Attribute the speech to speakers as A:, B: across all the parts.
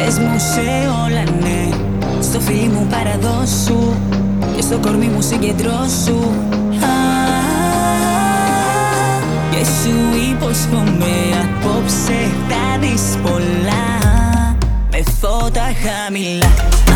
A: Πες μου σε όλα ναι, στο φίλι μου παραδώσου και στο κορμί μου συγκεντρώσου. Και σου υπόσχομαι απόψε θα δεις πολλά, με φώτα χαμηλά.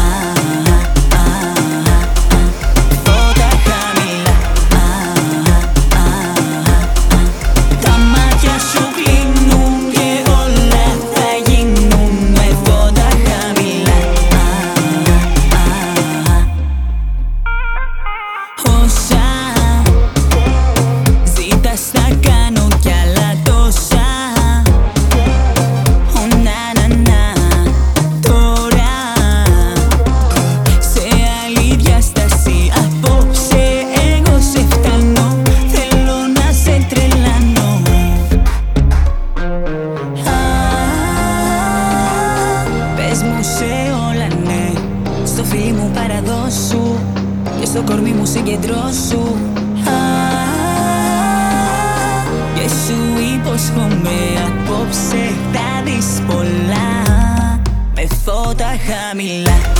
A: Στο φίλι μου παραδώσου και στο κορμί μου συγκεντρώσου. Και σου υπόσχομαι απόψε θα δεις πολλά, με φώτα χαμηλά.